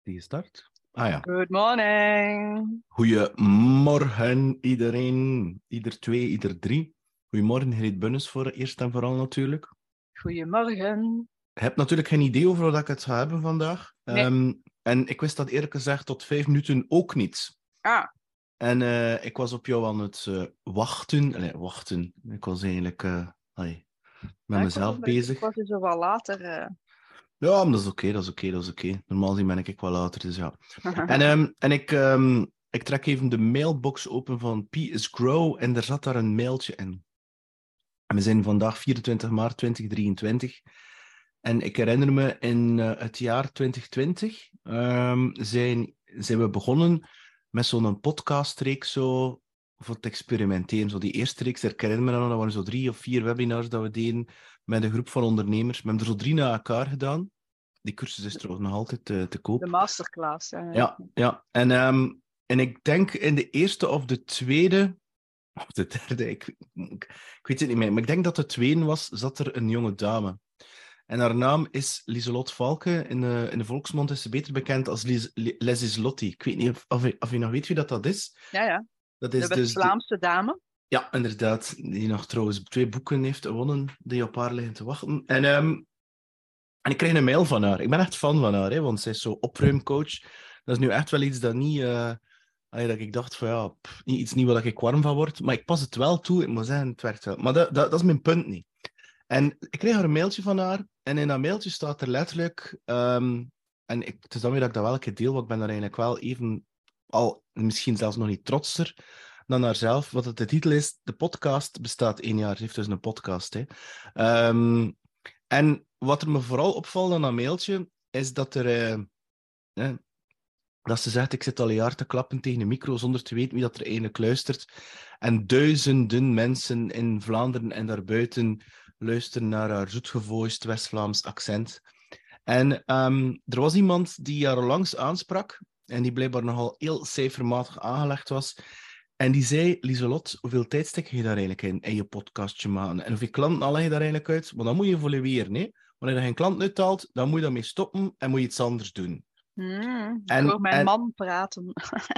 Die start. Ah ja. Good morning. Goedemorgen iedereen. Ieder twee, ieder drie. Goedemorgen, Greet Bunnes voor eerst en vooral natuurlijk. Goedemorgen. Ik heb natuurlijk geen idee over wat ik het ga hebben vandaag. Nee. En ik wist dat eerlijk gezegd tot 5 minuten ook niet. Ah, En ik was op jou aan het wachten. Allee, wachten. Ik was eigenlijk met ja, mezelf ik bezig. was dus al wel later. Ja, maar dat is oké, dat is oké, dat is oké. Normaal gezien ben ik wel later, dus ja. En ik trek even de mailbox open van P is Grow en er zat daar een mailtje in. En we zijn vandaag 24 maart 2023. En ik herinner me in het jaar 2020 zijn we begonnen met zo'n podcastreeks zo voor te experimenteren. Zo die eerste reeks, ik herinner me nog, dat waren zo 3 of 4 webinars dat we deden met een groep van ondernemers. We hebben er zo 3 na elkaar gedaan. Die cursus is trouwens nog altijd te De koop. masterclass. Ja, ja. En ik denk in de eerste of de tweede, of de derde, ik weet het niet meer, maar ik denk dat de tweede was, zat er een jonge dame. En haar naam is Lieselot Valke. In de volksmond is ze beter bekend als Leslie. Ik weet niet of je nog weet wie dat is. Ja, ja. Dat De is dus West-Vlaamse dame. ja, inderdaad, die nog trouwens 2 boeken heeft gewonnen, die op haar liggen te wachten. En ik kreeg een mail van haar. Ik ben echt fan van haar, hè, want zij is zo opruimcoach. Dat is nu echt wel iets dat niet... dat ik dacht van ja, iets niet waar ik warm van word. Maar ik pas het wel toe. Ik moet zeggen, het werkt wel. Maar dat is mijn punt niet. En ik kreeg haar een mailtje van haar. En in dat mailtje staat er letterlijk... het is dan weer dat ik dat wel een keer deel, want ik ben daar eigenlijk wel even... Al misschien zelfs nog niet trotser dan haarzelf. Wat het de titel is, de podcast bestaat 1 jaar. Ze heeft dus een podcast, hè. En wat er me vooral opvalt aan dat mailtje, is dat dat ze zegt, ik zit al een jaar te klappen tegen een micro zonder te weten wie dat er eigenlijk luistert. En duizenden mensen in Vlaanderen en daarbuiten luisteren naar haar zoetgevoiced West-Vlaams accent. En er was iemand die haar langs aansprak en die blijkbaar nogal heel cijfermatig aangelegd was. En die zei, Lieselot, hoeveel tijd stek je daar eigenlijk in je podcastje maken? En hoeveel klanten haal je daar eigenlijk uit? Maar dan moet je evolueren, hè? Wanneer je geen klant uithaalt, dan moet je daarmee stoppen en moet je iets anders doen. Ik hoor En, mijn en, man praten.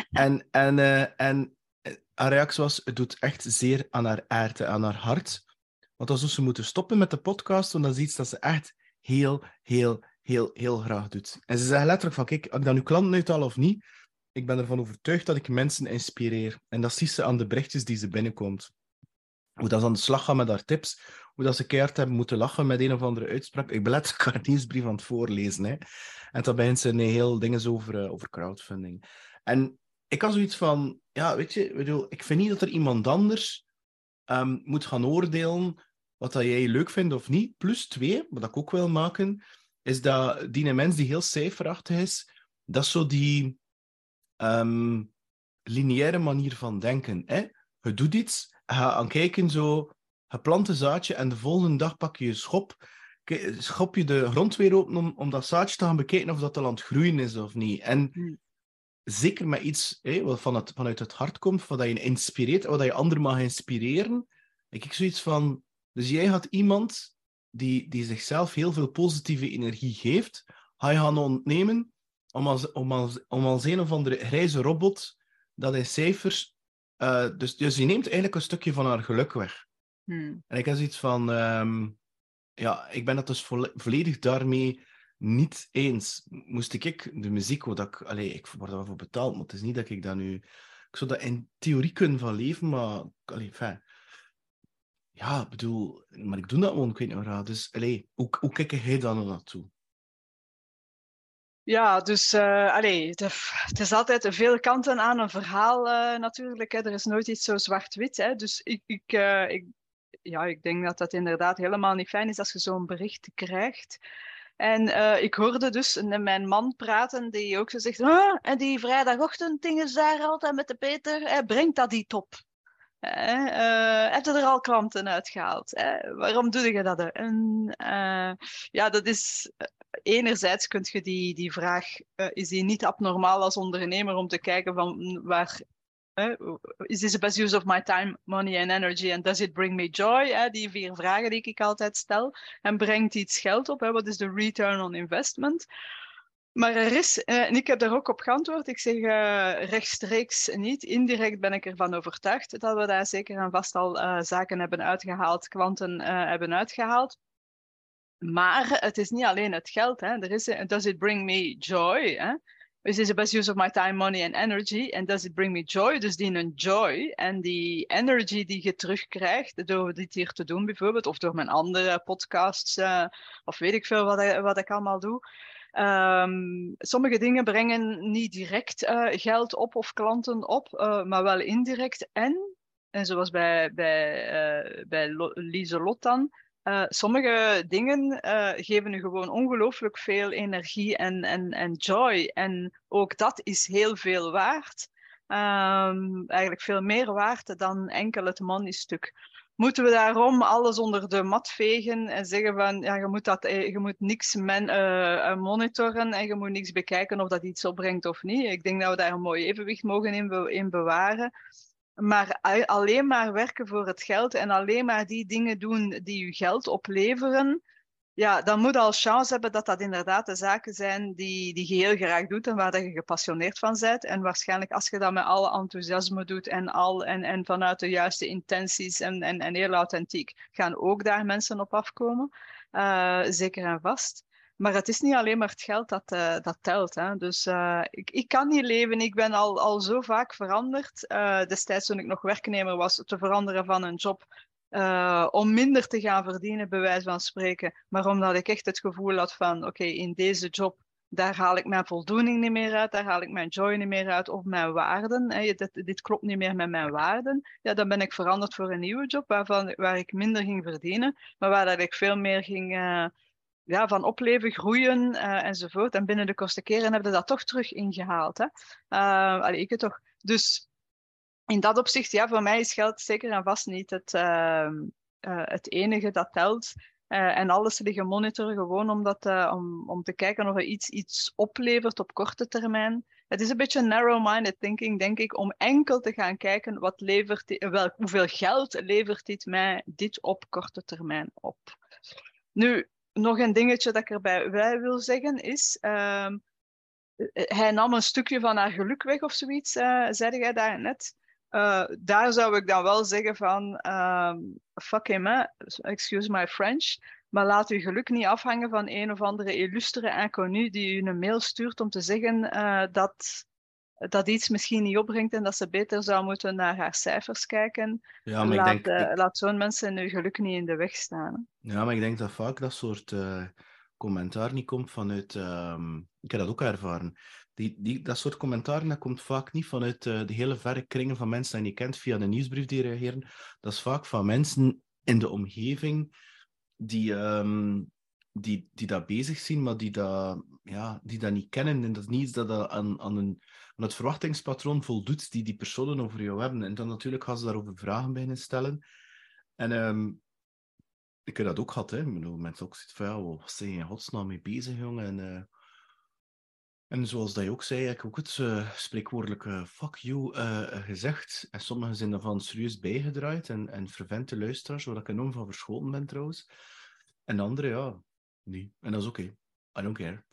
en haar reactie was, het doet echt zeer aan haar aard, aan haar hart. Want dan zou ze moeten stoppen met de podcast, want dat is iets dat ze echt heel, heel, heel, heel graag doet. En ze zegt letterlijk van, kijk, als ik dan nu klanten uithaal of niet, ik ben ervan overtuigd dat ik mensen inspireer. En dat ziet ze aan de berichtjes die ze binnenkomt. Hoe dat ze aan de slag gaan met haar tips, hoe dat ze keihard hebben moeten lachen met een of andere uitspraak. Ik ben letterlijk haar nieuwsbrief aan het voorlezen. Hè. En dan begint ze een heel dingen over crowdfunding. En ik had zoiets van, ja, weet je, ik vind niet dat er iemand anders moet gaan oordelen wat dat jij leuk vindt of niet. Plus twee, wat ik ook wil maken, is dat die mens die heel cijferachtig is, dat is zo die lineaire manier van denken. Hè? Je doet iets, je gaat aan kijken zo, je plant een zaadje en de volgende dag pak je je schop, schop je de grond weer open om dat zaadje te gaan bekijken of dat al aan het groeien is of niet. En Hmm. zeker met iets wat vanuit het hart komt, wat je inspireert, wat je anderen mag inspireren. Ik zoiets van, dus jij had iemand die zichzelf heel veel positieve energie geeft, ga je gaan ontnemen om als een of andere grijze robot dat in cijfers... dus je neemt eigenlijk een stukje van haar geluk weg. Hmm. En ik heb zoiets van... ja, ik ben dat dus volledig daarmee niet eens. Moest ik de muziek, wat ik... Allee, ik word daarvoor betaald, maar het is niet dat ik dat nu... Ik zou dat in theorie kunnen van leven, maar... Allee, enfin, ja, ik bedoel... Maar ik doe dat gewoon, ik weet niet waar. Dus, allee, hoe kijk jij dan naartoe? Ja, dus het is altijd veel kanten aan een verhaal natuurlijk. Hè. Er is nooit iets zo zwart-wit. Hè. Dus ik denk dat dat inderdaad helemaal niet fijn is als je zo'n bericht krijgt. En ik hoorde dus mijn man praten, die ook zo zegt, en die vrijdagochtend dingen daar altijd met de Peter, brengt dat die top? Heb je er al klanten uitgehaald? Waarom doe je dat? En ja, dat is... Enerzijds kun je die vraag, is die niet abnormaal als ondernemer om te kijken van waar... is this the best use of my time, money and energy and does it bring me joy? Die 4 vragen die ik altijd stel. En brengt iets geld op? Wat is de return on investment? Maar er is, en ik heb daar ook op geantwoord, ik zeg rechtstreeks niet. Indirect ben ik ervan overtuigd dat we daar zeker en vast al zaken hebben uitgehaald, klanten hebben uitgehaald. Maar het is niet alleen het geld. Hè. Er is, does it bring me joy? Hè? Is it the best use of my time, money and energy? En does it bring me joy? Dus die een joy en die energy die je terugkrijgt door dit hier te doen bijvoorbeeld, of door mijn andere podcasts, of weet ik veel wat ik allemaal doe. Sommige dingen brengen niet direct geld op of klanten op, maar wel indirect. En zoals bij Lieselot dan, sommige dingen geven u gewoon ongelooflijk veel energie en joy. En ook dat is heel veel waard. Eigenlijk veel meer waard dan enkel het money-stuk. Moeten we daarom alles onder de mat vegen en zeggen van ja, je moet niks monitoren en je moet niks bekijken of dat iets opbrengt of niet. Ik denk dat we daar een mooi evenwicht mogen in bewaren. Maar alleen maar werken voor het geld en alleen maar die dingen doen die je geld opleveren, ja, dan moet je al chance hebben dat dat inderdaad de zaken zijn die je heel graag doet en waar dat je gepassioneerd van bent. En waarschijnlijk als je dat met alle enthousiasme doet en vanuit de juiste intenties en heel authentiek, gaan ook daar mensen op afkomen. Zeker en vast. Maar het is niet alleen maar het geld dat telt. Hè. Dus ik kan niet leven. Ik ben al zo vaak veranderd. Destijds toen ik nog werknemer was, te veranderen van een job om minder te gaan verdienen, bij wijze van spreken. Maar omdat ik echt het gevoel had van, oké, in deze job, daar haal ik mijn voldoening niet meer uit, daar haal ik mijn joy niet meer uit, of mijn waarden. Hè, dit klopt niet meer met mijn waarden. Ja, dan ben ik veranderd voor een nieuwe job, waar ik minder ging verdienen, maar waar dat ik veel meer ging ja, van opleven, groeien enzovoort. En binnen de kortste keren hebben we dat toch terug ingehaald. Hè? Allee, ik het toch. Dus in dat opzicht, ja, voor mij is geld zeker en vast niet het enige dat telt. En alles liggen monitoren gewoon om te kijken of er iets oplevert op korte termijn. Het is een beetje narrow-minded thinking, denk ik, om enkel te gaan kijken hoeveel geld levert dit op korte termijn op. Nu, nog een dingetje dat ik erbij bij wil zeggen is, hij nam een stukje van haar geluk weg of zoiets, zei jij daar net. Daar zou ik dan wel zeggen van, fuck him, hè, excuse my French, maar laat uw geluk niet afhangen van een of andere illustere inconnu die u een mail stuurt om te zeggen dat iets misschien niet opbrengt en dat ze beter zou moeten naar haar cijfers kijken. Ja, maar ik denk, Laat zo'n mensen hun geluk niet in de weg staan. ja, maar ik denk dat vaak dat soort commentaar niet komt vanuit... ik heb dat ook ervaren. Dat soort commentaar dat komt vaak niet vanuit de hele verre kringen van mensen die je kent via de nieuwsbrief die reageren. Dat is vaak van mensen in de omgeving die dat bezig zien, maar die dat niet kennen. En dat is niet iets dat aan het verwachtingspatroon voldoet die personen over jou hebben. En dan natuurlijk gaan ze daarover vragen beginnen stellen. En ik heb dat ook gehad, hè. Ik bedoel, mensen ook zitten van, ja, wat zijn je in godsnaam mee bezig, jongen? En zoals dat je ook zei, heb ik ook het spreekwoordelijke fuck you gezegd. En sommigen zijn daarvan serieus bijgedraaid en fervente luisteraars, waar ik enorm van verschoten ben trouwens. En anderen, ja, niet. En dat is oké. I don't care.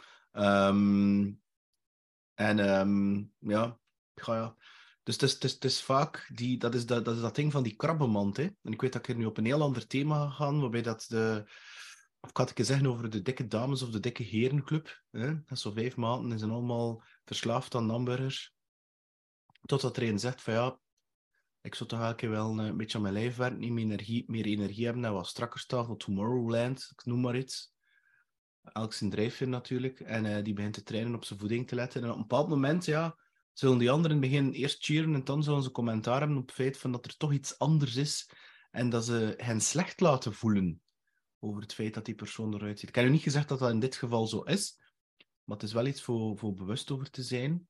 Ja, ja. Dus het is vaak dat is dat ding van die krabbenmand. Hè? En ik weet dat ik hier nu op een heel ander thema ga gaan, waarbij of kan ik eens zeggen over de dikke dames of de dikke herenclub. Hè? Dat is zo 5 maanden en zijn allemaal verslaafd aan hamburgers. Totdat er een zegt van ja, ik zou toch elke keer wel een beetje aan mijn lijf werken, niet meer energie hebben en wat strakker staan voor Tomorrowland, ik noem maar iets. Elk zijn drijfveer natuurlijk. En die begint te trainen op zijn voeding te letten. En op een bepaald moment, ja, zullen die anderen beginnen eerst cheeren en dan zullen ze commentaar hebben op het feit van dat er toch iets anders is. En dat ze hen slecht laten voelen over het feit dat die persoon eruit ziet. Ik heb nu niet gezegd dat dat in dit geval zo is, maar het is wel iets voor bewust over te zijn.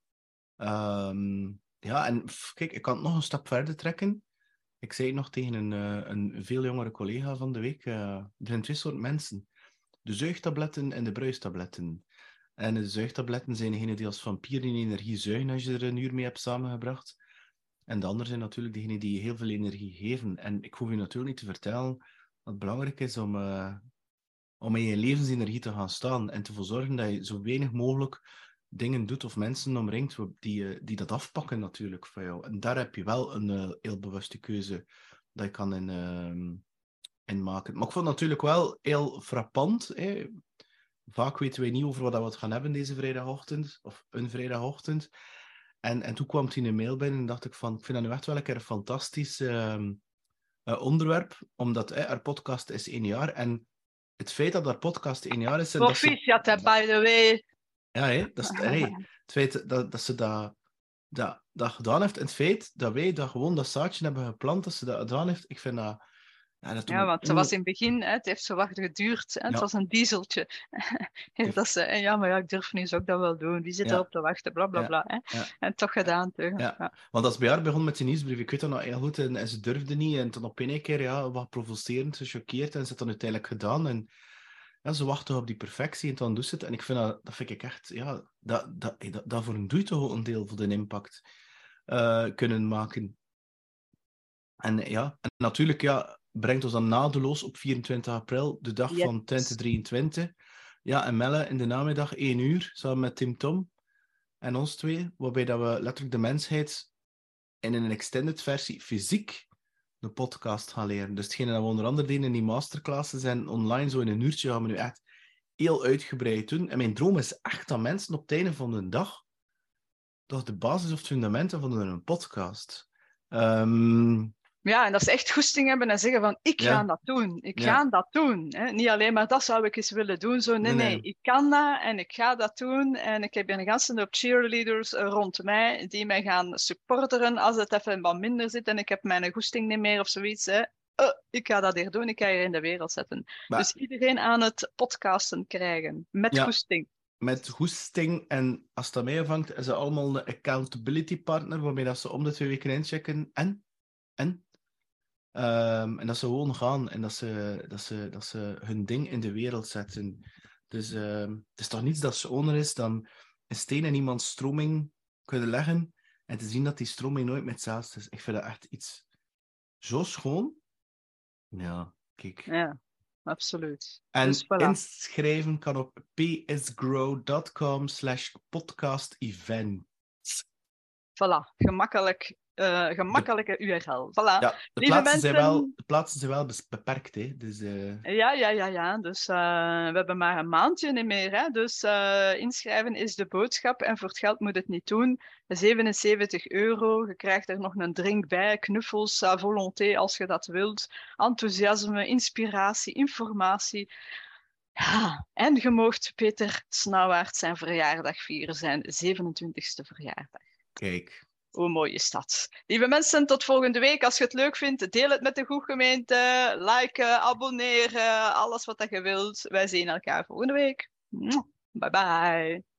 Ja, en kijk, ik kan het nog een stap verder trekken. Ik zei het nog tegen een veel jongere collega van de week. Er zijn 2 soorten mensen. De zuigtabletten en de bruistabletten. En de zuigtabletten zijn degene die als vampier in energie zuigen als je er een uur mee hebt samengebracht. En de andere zijn natuurlijk degene die heel veel energie geven. En ik hoef je natuurlijk niet te vertellen dat het belangrijk is om in je levensenergie te gaan staan en te zorgen dat je zo weinig mogelijk dingen doet of mensen omringt die dat afpakken natuurlijk van jou. En daar heb je wel een heel bewuste keuze dat je kan in maken. Maar ik vond het natuurlijk wel heel frappant. Hè. Vaak weten wij niet over wat we het gaan hebben deze vrijdagochtend, of een vrijdagochtend. En toen kwam hij een mail binnen en dacht ik van, ik vind dat nu echt wel een keer een fantastisch onderwerp, omdat haar podcast is 1 jaar. En het feit dat haar podcast 1 jaar is... En dat ze, Proficiat, by the way. ja, dat is, het feit dat ze dat gedaan heeft, en het feit dat wij dat gewoon dat zaadje hebben geplant, dat ze dat gedaan heeft, ik vind dat... Ja, want ze was in het begin, het heeft zo wat geduurd. Het was een dieseltje. Dat ze, maar ik durf nu, zou ik dat wel doen. Wie zit erop te wachten, bla bla bla. En toch gedaan. Ja. Want als bij haar begon met die nieuwsbrief, ik weet dat nog heel goed, en ze durfde niet. En toen op een keer, wat provocerend, gechoqueerd. En ze had dat uiteindelijk gedaan. En ze wachtte op die perfectie en dan doet ze het. En ik vind dat vind ik echt, daarvoor doe je toch een deel voor de impact kunnen maken. En natuurlijk, brengt ons dan nadeloos op 24 april, de dag van 2023. Ja, en Melle in de namiddag 1 uur, samen met Tim Tom en ons twee, waarbij dat we letterlijk de mensheid in een extended versie fysiek de podcast gaan leren. Dus hetgene dat we onder andere deden in die masterclasses en online zo in een uurtje gaan we nu echt heel uitgebreid doen. En mijn droom is echt dat mensen op het einde van de dag toch de basis of het fundamenten van hun podcast. Ja, en dat ze echt goesting hebben en zeggen van, ik ga dat doen. Ik ga dat doen. Hè. Niet alleen maar, dat zou ik eens willen doen. Zo, nee, ik kan dat en ik ga dat doen. En ik heb een ganse hoop cheerleaders rond mij die mij gaan supporteren als het even wat minder zit en ik heb mijn goesting niet meer of zoiets. Hè. Ik ga dat hier doen, ik ga hier in de wereld zetten. Maar... Dus iedereen aan het podcasten krijgen, met goesting. Met goesting, en als het aan mij afhangt, is ze allemaal een accountability partner, waarmee dat ze om de 2 weken inchecken. En dat ze gewoon gaan en dat ze hun ding in de wereld zetten. Dus het is toch niets dat schoner is dan een steen in iemands stroming kunnen leggen en te zien dat die stroming nooit met hetzelfde is. Ik vind dat echt iets zo schoon. Ja, kijk. Ja, absoluut. En dus, voilà. Inschrijven kan op psgrow.com/podcast-event. Voilà, gemakkelijke URL. Voilà. Ja, de plaatsen zijn wel beperkt, hè. Dus, Ja. Dus we hebben maar een maandje niet meer. Hè. Dus inschrijven is de boodschap. En voor het geld moet het niet doen. €77. Je krijgt er nog een drink bij. Knuffels, à volonté als je dat wilt. Enthousiasme, inspiratie, informatie. Ja, en je moogt Peter Snauwaard zijn verjaardag vieren. Zijn 27e verjaardag. Kijk. Hoe mooi is dat? Lieve mensen, tot volgende week. Als je het leuk vindt, deel het met de goedgemeente. Liken, abonneren, alles wat je wilt. Wij zien elkaar volgende week. Bye bye.